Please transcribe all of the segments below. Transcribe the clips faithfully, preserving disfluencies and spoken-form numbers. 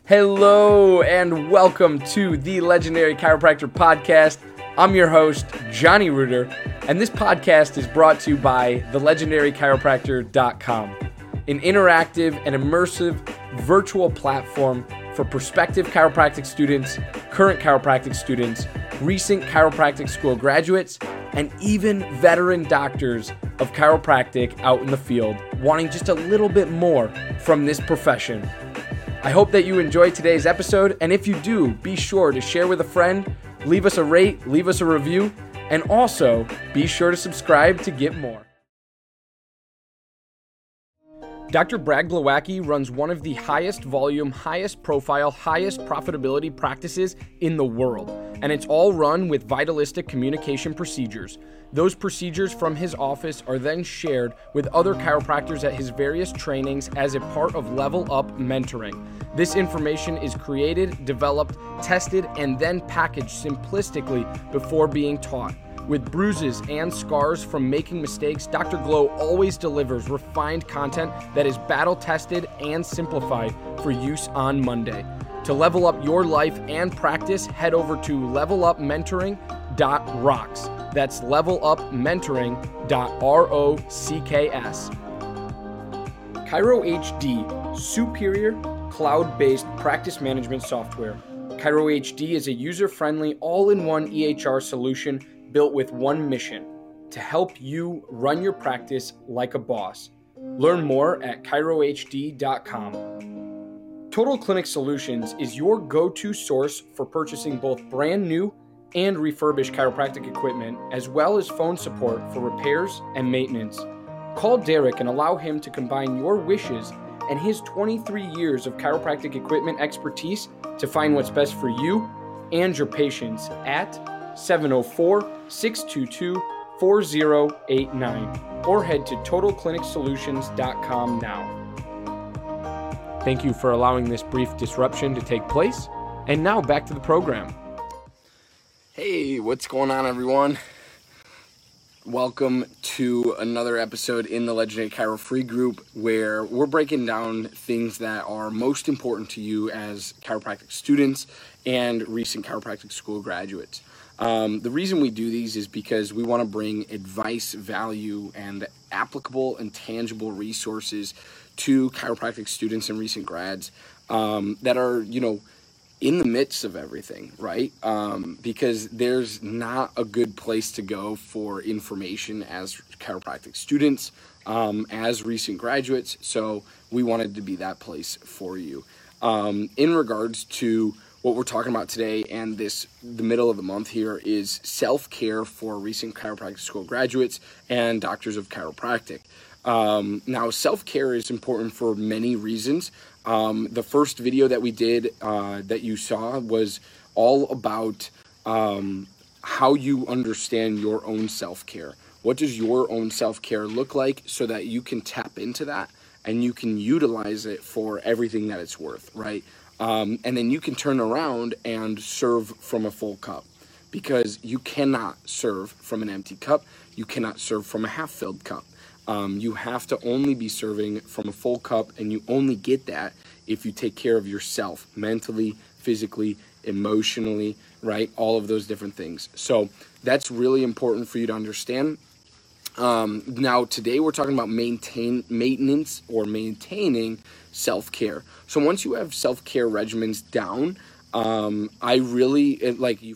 Hello and welcome to the Legendary Chiropractor Podcast. I'm your host, Johnny Reuter, and this podcast is brought to you by the legendary chiropractor dot com, an interactive and immersive virtual platform for prospective chiropractic students, current chiropractic students, recent chiropractic school graduates, and even veteran doctors of chiropractic out in the field wanting just a little bit more from this profession. I hope that you enjoyed today's episode, and if you do, be sure to share with a friend, leave us a rate, leave us a review, and also be sure to subscribe to get more. Doctor Brad Glowacki runs one of the highest volume, highest profile, highest profitability practices in the world, and it's all run with Vitalistic communication procedures. Those procedures from his office are then shared with other chiropractors at his various trainings as a part of Level Up Mentoring. This information is created, developed, tested, and then packaged simplistically before being taught. With bruises and scars from making mistakes, Doctor Glow always delivers refined content that is battle-tested and simplified for use on Monday. To level up your life and practice, head over to level up mentoring dot rocks. That's level up mentoring dot rocks. Chiro H D, superior cloud-based practice management software. Chiro H D is a user-friendly, all-in-one E H R solution built with one mission: to help you run your practice like a boss. Learn more at chiro h d dot com. Total Clinic Solutions is your go-to source for purchasing both brand new and refurbished chiropractic equipment, as well as phone support for repairs and maintenance. Call Derek and allow him to combine your wishes and his twenty-three years of chiropractic equipment expertise to find what's best for you and your patients at seven oh four, six two two, four oh eight nine or head to total clinic solutions dot com now. Thank you for allowing this brief disruption to take place. And now back to the program. Hey, what's going on, everyone? Welcome to another episode in the Legendary Chiro Free Group, where we're breaking down things that are most important to you as chiropractic students and recent chiropractic school graduates. Um, the reason we do these is because we want to bring advice, value, and applicable and tangible resources to chiropractic students and recent grads um, that are, you know, in the midst of everything, right? Um, because there's not a good place to go for information as chiropractic students, um, as recent graduates. So we wanted to be that place for you. Um, in regards to what we're talking about today and this, the middle of the month here, is self-care for recent chiropractic school graduates and doctors of chiropractic. Um, now, self-care is important for many reasons. Um, the first video that we did uh, that you saw was all about um, how you understand your own self-care. What does your own self-care look like so that you can tap into that and you can utilize it for everything that it's worth, right? Um, and then you can turn around and serve from a full cup, because you cannot serve from an empty cup. You cannot serve from a half-filled cup. Um, you have to only be serving from a full cup, and you only get that if you take care of yourself mentally, physically, emotionally, right? All of those different things. So that's really important for you to understand. Um, now, today we're talking about maintain maintenance or maintaining self-care. So once you have self-care regimens down, um, I really it, like you.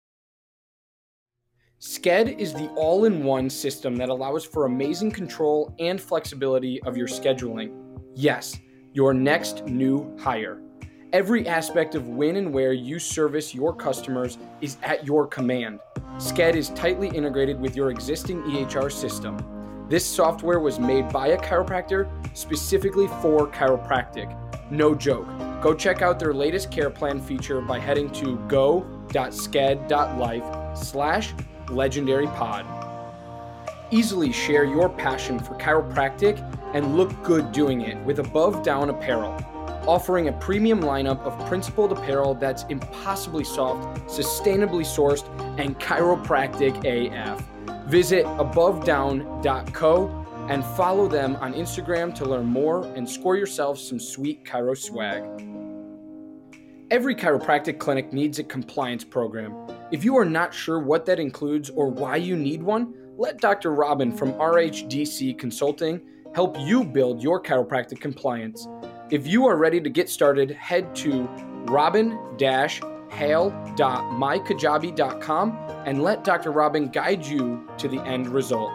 Sked is the all-in-one system that allows for amazing control and flexibility of your scheduling. Yes, your next new hire. Every aspect of when and where you service your customers is at your command. Sked is tightly integrated with your existing E H R system. This software was made by a chiropractor specifically for chiropractic. No joke. Go check out their latest care plan feature by heading to go dot sked dot life slash legendary pod. Easily share your passion for chiropractic and look good doing it with Above Down Apparel, offering a premium lineup of principled apparel that's impossibly soft, sustainably sourced, and chiropractic A F. Visit above down dot co and follow them on Instagram to learn more and score yourself some sweet chiro swag. Every chiropractic clinic needs a compliance program. If you are not sure what that includes or why you need one, let Doctor Robin from R H D C Consulting help you build your chiropractic compliance. If you are ready to get started, head to robin dash hale dot my kajabi dot com and let Doctor Robin guide you to the end result.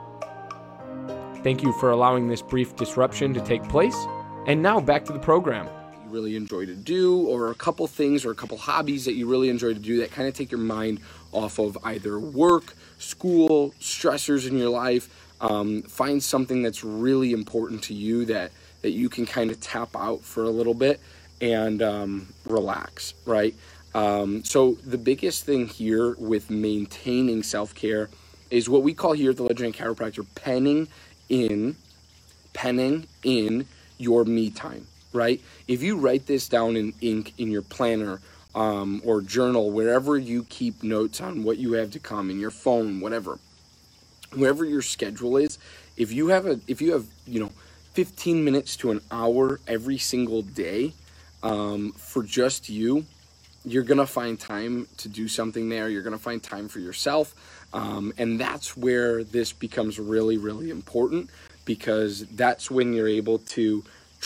Thank you for allowing this brief disruption to take place. And now back to the program. You really enjoy to do, or a couple things or a couple hobbies that you really enjoy to do that kind of take your mind off of either work, school, stressors in your life. Um, find something that's really important to you that, that you can kind of tap out for a little bit and um, relax, right? Um, so the biggest thing here with maintaining self-care is what we call here at the Legendary Chiropractor penning in, penning in your me time, right? If you write this down in ink in your planner um, or journal, wherever you keep notes on what you have to come, in your phone, whatever, wherever your schedule is, if you have a, if you have, you know, fifteen minutes to an hour every single day um, for just you, you're going to find time to do something there. You're going to find time for yourself. Um, and that's where this becomes really, really important, because that's when you're able to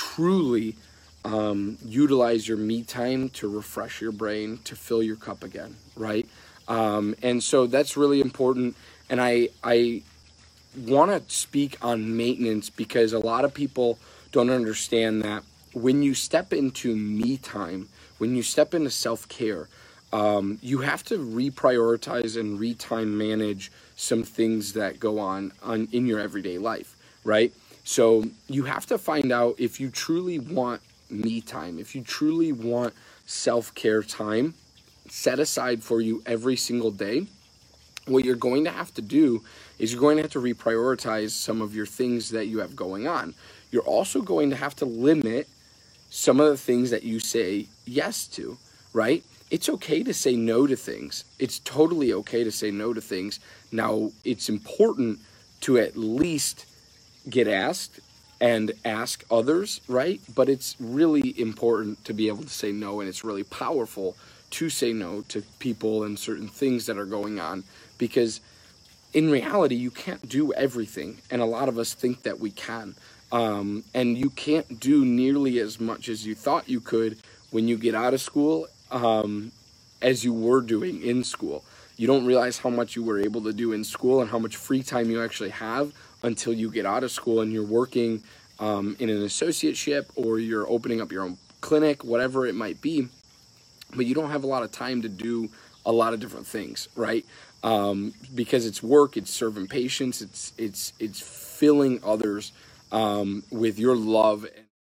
truly um, utilize your me time to refresh your brain, to fill your cup again, right? Um, and so that's really important. And I, I want to speak on maintenance because a lot of people don't understand that when you step into me time, when you step into self-care, um, you have to reprioritize and re-time manage some things that go on, on in your everyday life, right? So you have to find out if you truly want me time, if you truly want self-care time set aside for you every single day. What you're going to have to do is you're going to have to reprioritize some of your things that you have going on. You're also going to have to limit some of the things that you say yes to, right? It's okay to say no to things. It's totally okay to say no to things. Now, it's important to at least get asked and ask others, right? But it's really important to be able to say no, and it's really powerful to say no to people and certain things that are going on, because in reality, you can't do everything, and a lot of us think that we can. Um, and you can't do nearly as much as you thought you could when you get out of school um, as you were doing in school. You don't realize how much you were able to do in school and how much free time you actually have until you get out of school and you're working um, in an associateship, or you're opening up your own clinic, whatever it might be. But you don't have a lot of time to do a lot of different things, right? Um, because it's work, it's serving patients, it's it's it's filling others um, with your love.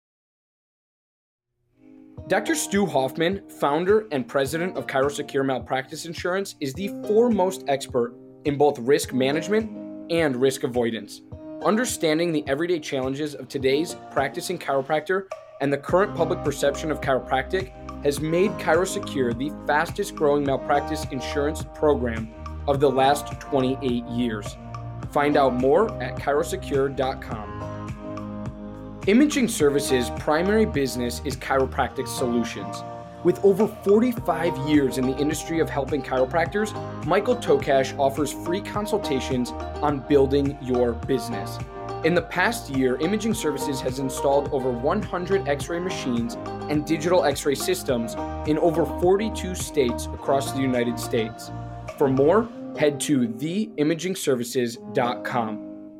Doctor Stu Hoffman, founder and president of ChiroSecure Malpractice Insurance, is the foremost expert in both risk management and risk avoidance. Understanding the everyday challenges of today's practicing chiropractor and the current public perception of chiropractic has made ChiroSecure the fastest growing malpractice insurance program of the last twenty-eight years. Find out more at chirosecure dot com. Imaging Services' primary business is chiropractic solutions. With over forty-five years in the industry of helping chiropractors, Michael Tokash offers free consultations on building your business. In the past year, Imaging Services has installed over one hundred x-ray machines and digital x-ray systems in over forty-two states across the United States. For more, head to the imaging services dot com.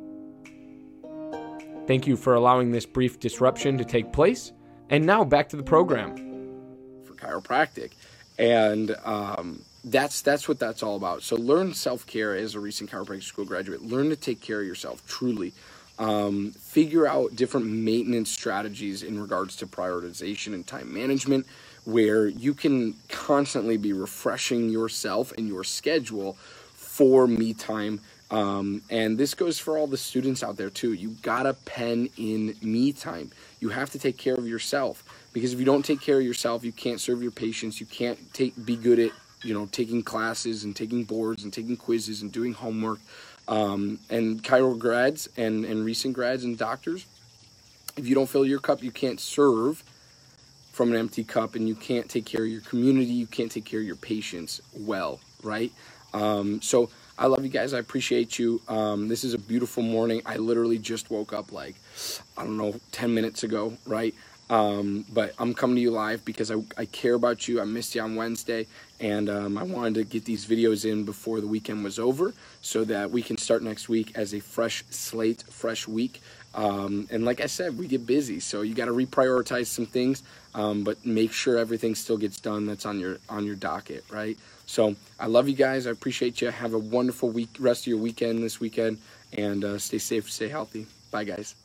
Thank you for allowing this brief disruption to take place. And now back to the program. For chiropractic. And um, that's that's what that's all about. So learn self-care as a recent chiropractic school graduate. Learn to take care of yourself, truly. Um, figure out different maintenance strategies in regards to prioritization and time management, where you can constantly be refreshing yourself and your schedule for me time. Um, and this goes for all the students out there too. You gotta pen in me time. You have to take care of yourself, because if you don't take care of yourself, you can't serve your patients. You can't take be good at, you know, taking classes and taking boards and taking quizzes and doing homework. Um, and chiro grads and, and recent grads and doctors, if you don't fill your cup, you can't serve from an empty cup and you can't take care of your community, you can't take care of your patients well, right? Um, so I love you guys. I appreciate you. Um, this is a beautiful morning. I literally just woke up like, I don't know, ten minutes ago, right? Um, but I'm coming to you live because I, I care about you. I missed you on Wednesday, and um, I wanted to get these videos in before the weekend was over so that we can start next week as a fresh slate, fresh week. Um, and like I said, we get busy, so you got to reprioritize some things, um, but make sure everything still gets done that's on your on your docket, right? So I love you guys. I appreciate you. Have a wonderful week, rest of your weekend this weekend, and uh, stay safe, stay healthy. Bye, guys.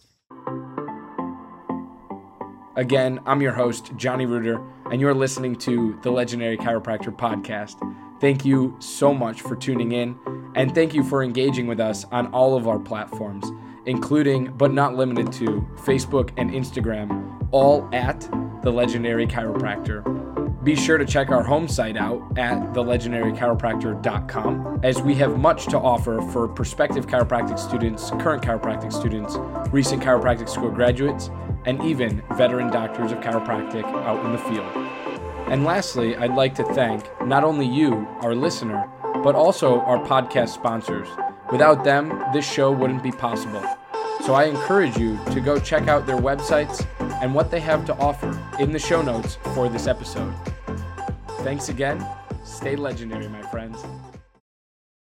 Again, I'm your host, Johnny Reuter, and you're listening to the Legendary Chiropractor Podcast. Thank you so much for tuning in, and thank you for engaging with us on all of our platforms, including, but not limited to, Facebook and Instagram, all at The Legendary Chiropractor. Be sure to check our home site out at the legendary chiropractor dot com, as we have much to offer for prospective chiropractic students, current chiropractic students, recent chiropractic school graduates, and even veteran doctors of chiropractic out in the field. And lastly, I'd like to thank not only you, our listener, but also our podcast sponsors. Without them, this show wouldn't be possible. So I encourage you to go check out their websites and what they have to offer in the show notes for this episode. Thanks again. Stay legendary, my friends.